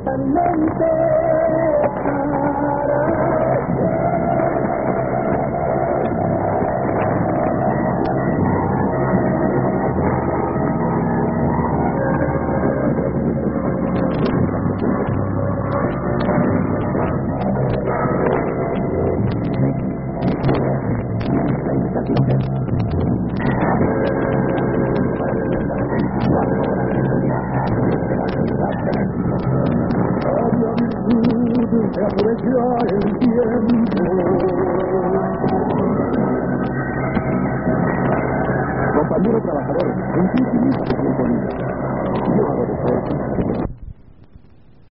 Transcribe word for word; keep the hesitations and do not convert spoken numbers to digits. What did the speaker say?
totalmente para de aprovechar el tiempo. Compañero trabajador, ¿en qué utiliza su tiempo libre? Yo hago de todo.